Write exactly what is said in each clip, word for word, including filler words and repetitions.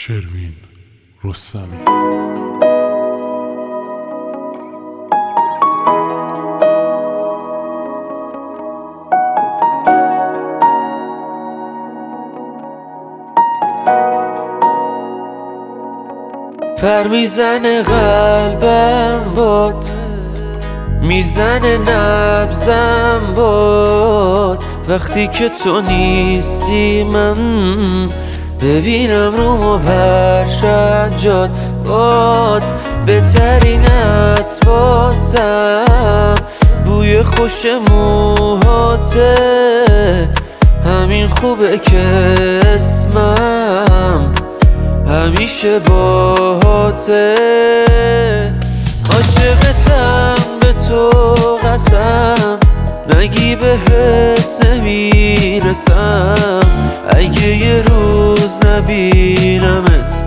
شروین رستمی. پر میزنه قلبم باد، میزنه نبزم باد، وقتی که تو نیستی من ببینم رومو پرشد جاد باد. بهترینت واسم بوی خوش موهاته، همین خوبه که اسمم همیشه باهاته. عاشقتم به تو قسم، نگی بهت نمیرسم، اگه یه روز نبینمت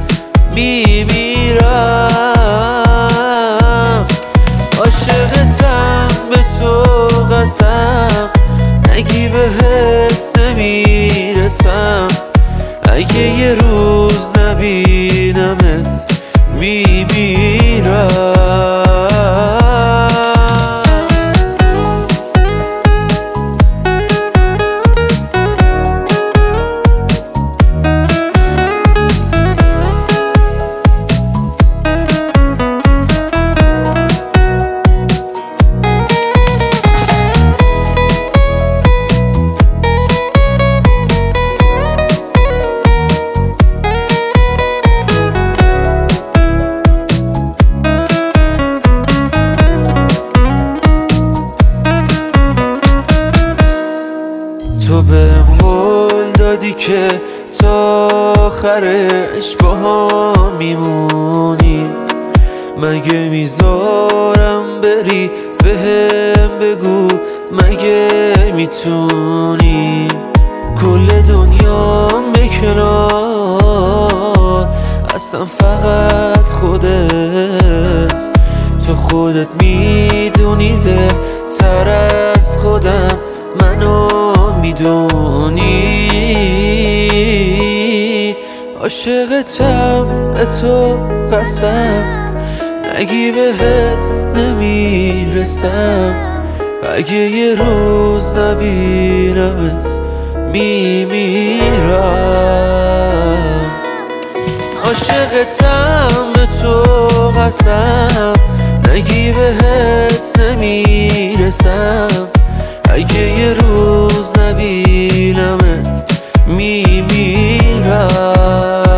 میمیرم. عاشقتم به تو قسم، نگی بهت نمیرسم، اگه یه روز نبینمت میمیرم. تو بهم قول دادی که تا آخرش با هم میمونی، مگه میذارم بری بهم بگو مگه میتونی؟ کل دنیام به کنار، اصلا فقط خودت، تو خودت میدونی بهتر از خودم منو میدونی. عاشقتم به تو قسم، نگی بهت نمیرسم، اگه یه روز نبینمت میمیرم. عاشقتم به تو قسم، نگی بهت نمیرسم، اگه یه روز نبینمت میمیرم.